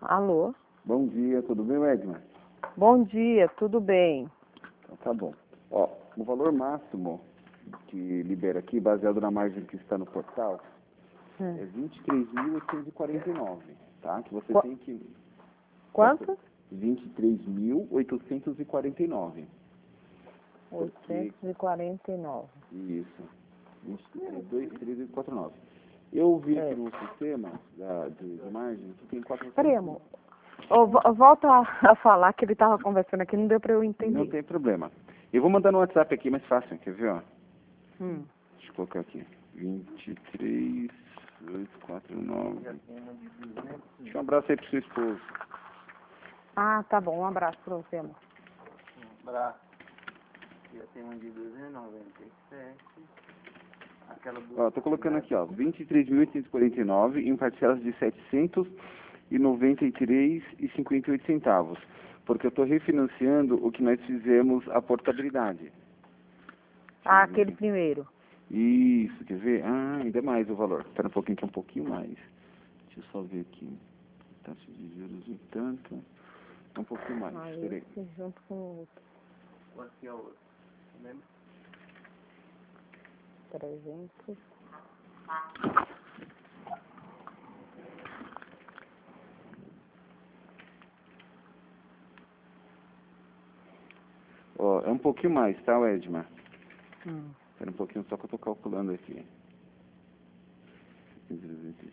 Alô? Bom dia, tudo bem, Edmar? Bom dia, tudo bem? Então, tá bom. Ó, o valor máximo que libera aqui, baseado na margem que está no portal, é 23.849, tá? Que você tem que... Quanto? 23.849. 849. Isso. 23.849. Eu vi aqui no sistema de margem que tem 400... Peraí, amor. Volta a falar que ele estava conversando aqui, não deu para eu entender. Não tem problema. Eu vou mandar no WhatsApp aqui, mais fácil, quer ver, ó? Deixa eu colocar aqui. 23.849. Deixa um abraço aí pro seu esposo. Ah, tá bom. Um abraço para você, amor. Um abraço. Já tem um de 297. Aquela do... Ó, tô colocando aqui, ó. 23.849 em parcelas de 793,58 centavos. Porque eu tô refinanciando o que nós fizemos a portabilidade. Ah, aquele primeiro. Isso, quer ver? Ah, ainda mais o valor. Espera um pouquinho, que é um pouquinho mais. Deixa eu só ver aqui. Taxa de juros e tanto. É um pouquinho mais. Ah, Espera aí. esse junto com o outro. Quanto que é o outro? Lembra? 300. Ó, é um pouquinho mais, tá, Edmar? Espera um pouquinho, só que eu tô calculando aqui. 303,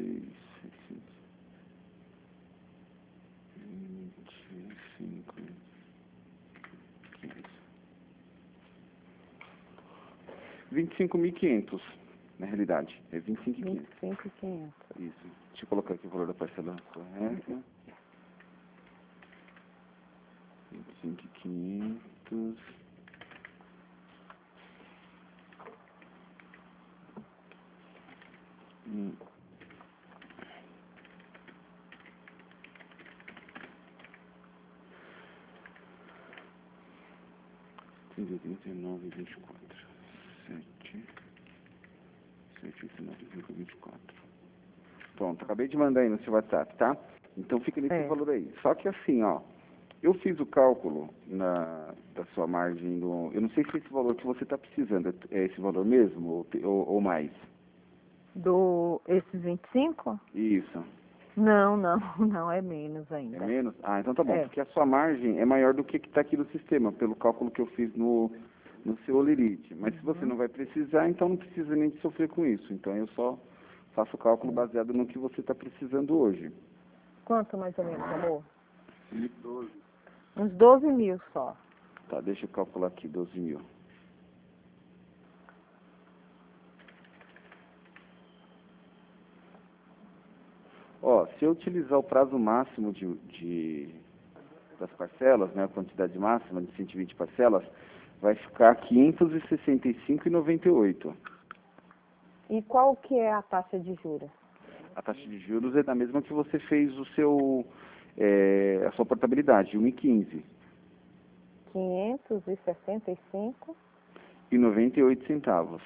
725, 25.500, na realidade. É 25.500. 25.500. Isso. Deixa eu colocar aqui o valor da parcela correta. 25.500. R$ 189,24. 789,24. Pronto, acabei de mandar aí no seu WhatsApp, tá? Então fica nesse valor aí. Só que assim, ó, eu fiz o cálculo da sua margem do... Eu não sei se esse valor que você está precisando é esse valor mesmo ou mais. Esses 25? Isso. Não, é menos ainda. É menos? Ah, então tá bom. É. Porque a sua margem é maior do que está aqui no sistema, pelo cálculo que eu fiz no seu Olerite. Mas se você não vai precisar, então não precisa nem de sofrer com isso. Então eu só faço o cálculo baseado no que você está precisando hoje. Quanto mais ou menos, amor? 12. Uns 12 mil só. Tá, deixa eu calcular aqui, 12 mil. Ó, se eu utilizar o prazo máximo das parcelas, né, a quantidade máxima de 120 parcelas, vai ficar 565,98. E qual que é a taxa de juros? A taxa de juros é da mesma que você fez a sua portabilidade, 1,15. 565. E 98 centavos.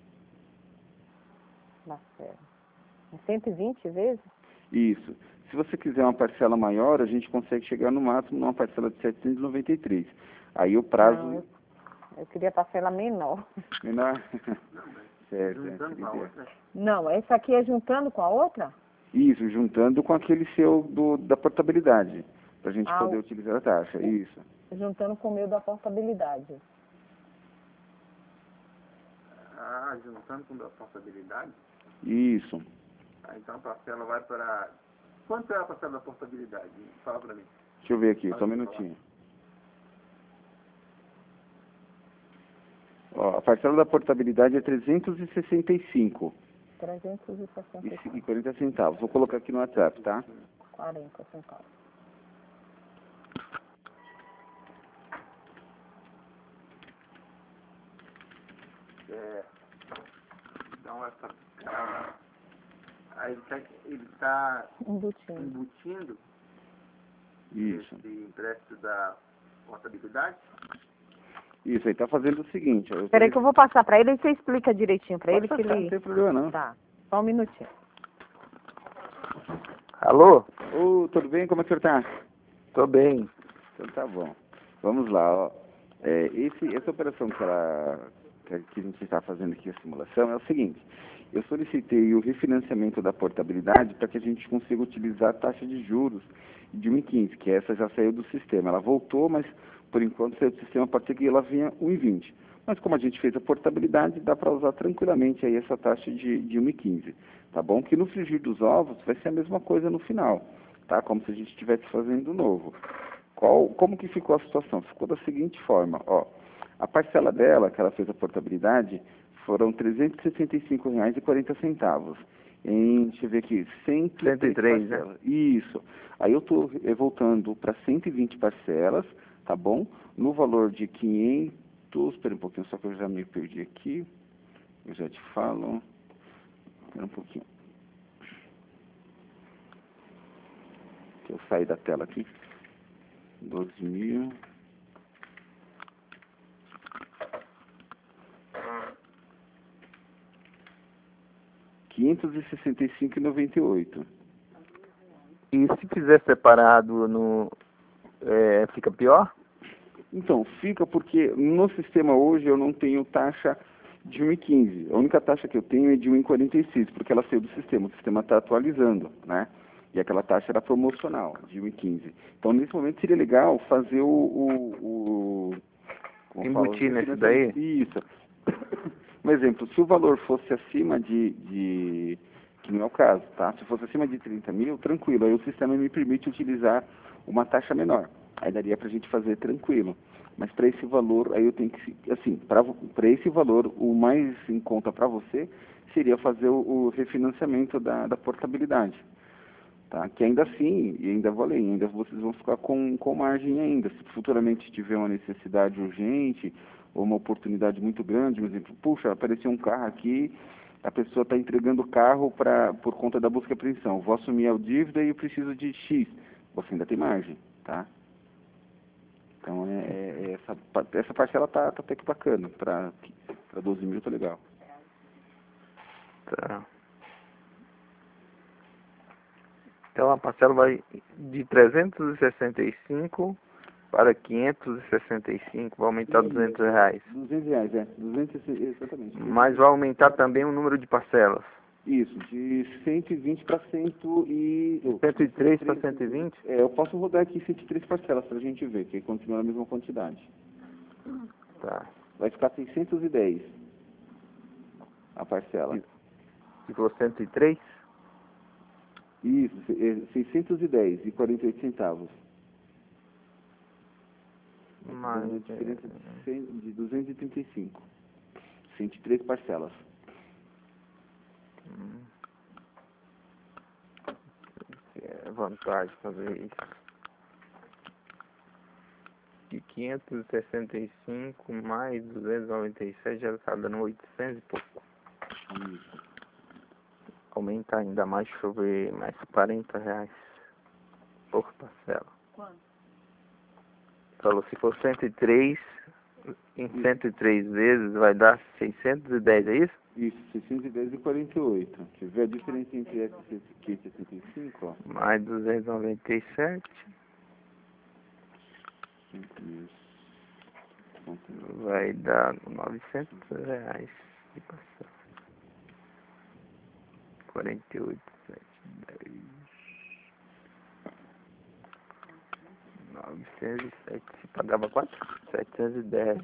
Na certo. 120 vezes? Isso. Se você quiser uma parcela maior, a gente consegue chegar no máximo numa parcela de 793. Aí o prazo... Não, eu queria parcela menor. Menor? Certo. Juntando com a outra? Não, essa aqui é juntando com a outra? Isso, juntando com aquele seu da portabilidade, para a gente poder utilizar a taxa. Isso. Juntando com o meu da portabilidade. Ah, juntando com a portabilidade? Isso. Ah, então a parcela vai para... Quanto é a parcela da portabilidade? Fala para mim. Deixa eu ver aqui, só um minutinho. Ó, a parcela da portabilidade é 365. 365. E 40 centavos. Vou colocar aqui no WhatsApp, tá? 40 centavos. Então essa... Aí ele está embutindo Isso. esse empréstimo da portabilidade? Isso, aí tá fazendo o seguinte... Peraí que eu vou passar para ele e você explica direitinho para ele que ele... Não tem problema não. Tá, só um minutinho. Alô? Ô, tudo bem? Como é que o senhor tá? Tô bem. Então tá bom. Vamos lá, ó. Essa operação que a gente está fazendo aqui, a simulação, é o seguinte. Eu solicitei o refinanciamento da portabilidade para que a gente consiga utilizar a taxa de juros de 1,15, que essa já saiu do sistema. Ela voltou, mas por enquanto saiu do sistema a partir que ela vinha 1,20. Mas como a gente fez a portabilidade, dá para usar tranquilamente aí essa taxa de 1,15. Tá bom? Que no frigir dos ovos vai ser a mesma coisa no final, tá? Como se a gente estivesse fazendo novo. Como que ficou a situação? Ficou da seguinte forma, ó. A parcela dela, que ela fez a portabilidade, foram R$ 365,40. Deixa eu ver aqui, 103, né? parcelas. Isso. Aí eu estou voltando para 120 parcelas, tá bom? No valor de 500... Espera um pouquinho, só que eu já me perdi aqui. Eu já te falo. Espera um pouquinho. Que eu saí da tela aqui. 12.000... R$ 565,98. E se fizer separado fica pior? Então, fica porque no sistema hoje eu não tenho taxa de 1,15. A única taxa que eu tenho é de 1,46, porque ela saiu do sistema. O sistema está atualizando, né? E aquela taxa era promocional, de 1,15. Então, nesse momento, seria legal fazer Embutir nesse daí? Isso. Um exemplo, se o valor fosse acima que não é o caso, tá? Se fosse acima de 30 mil, tranquilo. Aí o sistema me permite utilizar uma taxa menor. Aí daria para a gente fazer tranquilo. Mas para esse valor, aí eu tenho que, assim, para esse valor, o mais em conta para você seria fazer o refinanciamento da portabilidade. Tá? Que ainda assim, e ainda vou além, ainda vocês vão ficar com margem ainda. Se futuramente tiver uma necessidade urgente ou uma oportunidade muito grande, por exemplo, puxa, apareceu um carro aqui, a pessoa está entregando o carro por conta da busca e apreensão. Vou assumir a dívida e eu preciso de X. Você ainda tem margem, tá? Então, essa parcela tá até que bacana. Para 12 mil tá legal. Tá. Então a parcela vai de 365 para 565, vai aumentar R$200. R$200, 200, exatamente. Mas vai aumentar também o número de parcelas. Isso, de 120 para 103 para 120? Eu posso rodar aqui 103 parcelas para a gente ver, que continua a mesma quantidade. Tá. Vai ficar 610 a parcela. Ficou 103? Isso, 610,48. Mas Uma diferença de 235. 103 parcelas. É vantagem fazer isso. De 565 mais 297 já está dando 800 e pouco. Isso. Aumenta ainda mais, deixa eu ver, mais R$40 por parcela. Quanto? Falou, se for 103, em 103 vezes vai dar 610, é isso? Isso, 610,48. Deixa eu ver a diferença entre essa e 565, ó. Mais 297. Isso. Vai dar R$900 de parcela. 48, 7, 10. 907. Se pagava quanto? 710.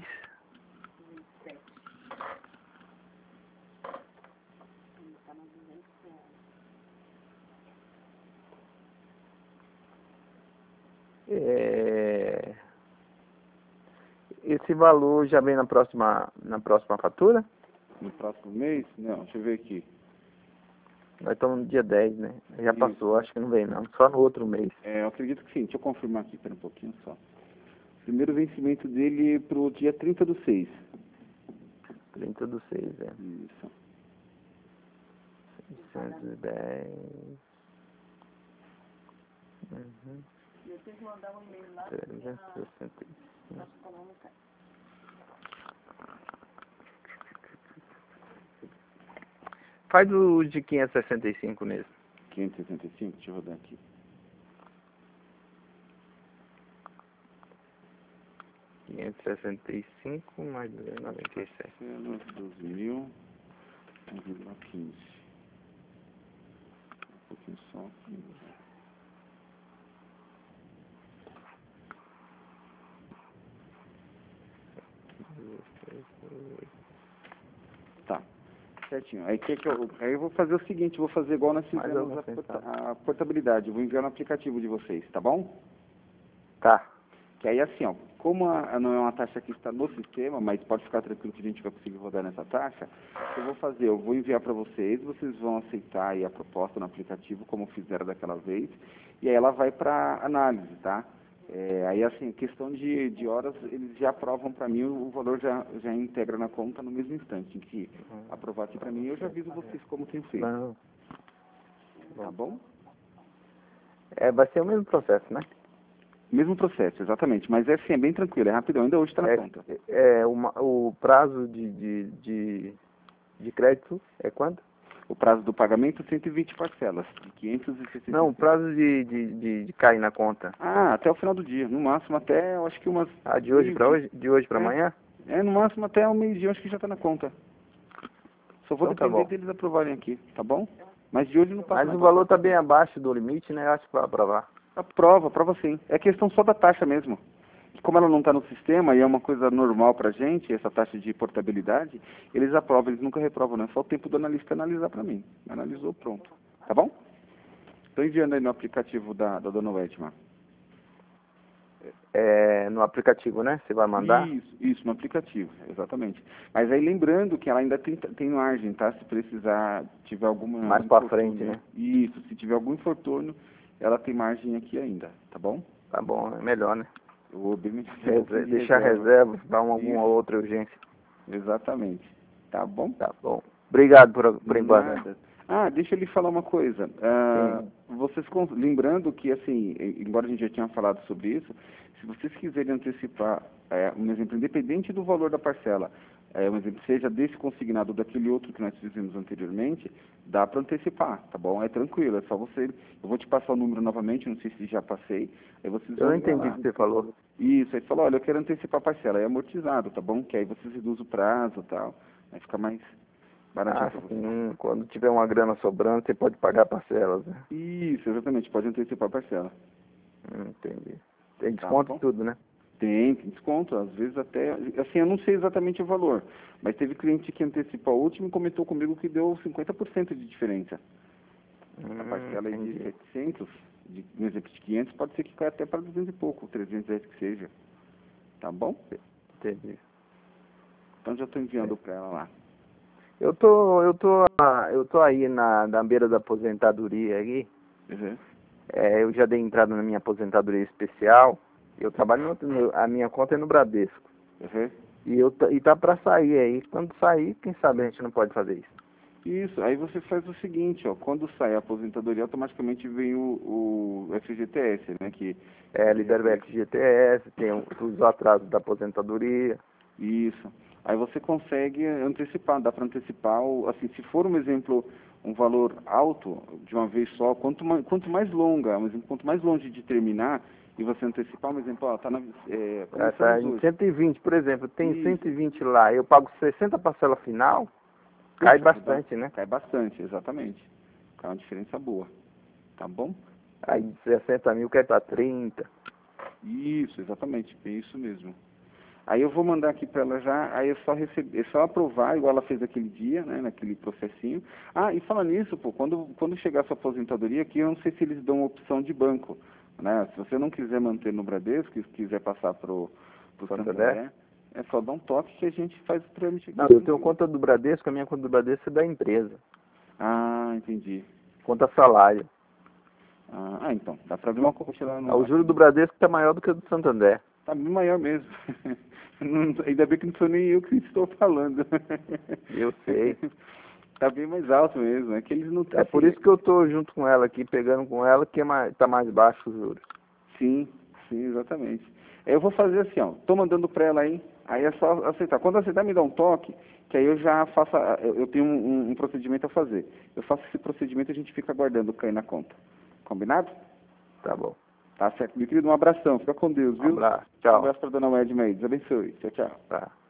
Esse valor já vem na próxima fatura? No próximo mês? Não, deixa eu ver aqui. Nós estamos no dia 10, né? Já Isso. passou, acho que não vem não. Só no outro mês. Eu acredito que sim. Deixa eu confirmar aqui, pera um pouquinho só. Primeiro vencimento dele pro dia 30/6. 30/6, é. Isso. 610. Uhum. Eu tenho que mandar um e-mail lá. 365. Faz o de 565 mesmo. 565, deixa eu rodar aqui. 565 mais 297. Parcelas 12.000, 1,15. Um pouquinho só. Tá, certinho. Aí, aí eu vou fazer o seguinte, vou fazer igual nós fizemos a portabilidade. Eu vou enviar no aplicativo de vocês, tá bom? Tá. Que aí assim, ó, como não é uma taxa que está no sistema, mas pode ficar tranquilo que a gente vai conseguir rodar nessa taxa, o que eu vou fazer? Eu vou enviar para vocês vão aceitar aí a proposta no aplicativo, como fizeram daquela vez, e aí ela vai para análise, tá? Aí assim, questão de horas, eles já aprovam para mim, o valor já integra na conta no mesmo instante, em que aprovar aqui para mim, eu já aviso vocês como tem feito. Não. Tá bom? Vai ser o mesmo processo, né? Mesmo processo, exatamente. Mas é assim, é bem tranquilo, é rapidão. Ainda hoje está na conta. O prazo de crédito é quanto? O prazo do pagamento, 120 parcelas, de 565. Não, o prazo de cair na conta. Ah, até o final do dia. No máximo até, eu acho que umas... De hoje para hoje? De hoje para amanhã? No máximo até o meio-dia, acho que já está na conta. Só vou Então, depender deles aprovarem aqui, tá bom? Mas de hoje não passa. Mas o valor está bem abaixo do limite, né? Eu acho que vai aprovar. Aprova sim. É questão só da taxa mesmo. Como ela não está no sistema e é uma coisa normal para a gente, essa taxa de portabilidade, eles aprovam, eles nunca reprovam, não é só o tempo do analista analisar para mim. Analisou, pronto. Tá bom? Estou enviando aí no aplicativo da dona Edma. No aplicativo, né? Você vai mandar? Isso, no aplicativo, exatamente. Mas aí lembrando que ela ainda tem margem, tá? Se precisar, tiver alguma... Mais para frente, né? Isso, se tiver algum infortúnio, ela tem margem aqui ainda, tá bom? Tá bom, é melhor, né? Eu vou bem deixar reserva, dar alguma outra urgência. Exatamente. Tá bom? Tá bom. Obrigado por enquanto. Deixa eu lhe falar uma coisa. Lembrando que, assim, embora a gente já tinha falado sobre isso, se vocês quiserem antecipar, um exemplo, independente do valor da parcela, um exemplo, seja desse consignado ou daquele outro que nós fizemos anteriormente, dá para antecipar, tá bom? É tranquilo, é só você... Eu vou te passar o número novamente, não sei se já passei. Aí vocês eu não entendi o que você falou. Isso, aí você falou, olha, eu quero antecipar a parcela, é amortizado, tá bom? Que aí vocês reduzem o prazo e tal, aí fica mais baratinho para você. Quando tiver uma grana sobrando, você pode pagar parcelas, né? Isso, exatamente, pode antecipar a parcela. Entendi. Tem desconto e tudo, né? Tem desconto, às vezes até... Assim, eu não sei exatamente o valor, mas teve cliente que antecipou a última e comentou comigo que deu 50% de diferença. A parcela é de 700, no exemplo de 500, pode ser que caia até para 200 e pouco, 310 que seja. Tá bom? Entendi. Então já estou enviando para ela lá. Eu tô aí na beira da aposentadoria aí. Uhum. Eu já dei entrada na minha aposentadoria especial. Eu trabalho a minha conta é no Bradesco. Uhum. E tá para sair aí. Quando sair, quem sabe a gente não pode fazer isso. Isso, aí você faz o seguinte, ó, quando sai a aposentadoria, automaticamente vem o FGTS, né, que... libera o FGTS, tem os atrasos da aposentadoria. Isso. Aí você consegue antecipar, dá para antecipar, assim, se for um exemplo, um valor alto, de uma vez só, quanto mais longa, um exemplo, quanto mais longe de terminar, e você antecipar, um exemplo, ó, tá em 120, por exemplo, tem 120 lá, eu pago 60 parcela final, cai bastante, né? Cai bastante, exatamente. Cai uma diferença boa. Tá bom? Aí de 60 mil cai para 30. Isso, exatamente. É isso mesmo. Aí eu vou mandar aqui para ela já, aí é só aprovar, igual ela fez aquele dia, né, naquele processinho. E falando nisso, quando chegar a sua aposentadoria aqui, eu não sei se eles dão opção de banco, né? Se você não quiser manter no Bradesco, se quiser passar pro Santander, é só dar um toque que a gente faz o trâmite aqui. Não, eu tenho conta do Bradesco, a minha conta do Bradesco é da empresa. Entendi. Conta salário. Então, dá para ver uma coisa lá no... O juro do Bradesco está maior do que o do Santander. Tá bem maior mesmo. Ainda bem que não sou nem eu que estou falando. Eu sei. Tá bem mais alto mesmo. É que eles não... É por isso que eu estou junto com ela aqui, pegando com ela, que tá mais baixo os juros. Sim, exatamente. Eu vou fazer assim, ó. Tô mandando para ela aí é só aceitar. Quando aceitar, me dá um toque, que aí eu já faço... Eu tenho um procedimento a fazer. Eu faço esse procedimento e a gente fica aguardando cair na conta. Combinado? Tá bom. Tá certo, meu querido, um abração, fica com Deus, Um viu? abraço. Um Tchau. abraço pra dona Edma aí, Deus abençoe. Tchau, tchau. Tá.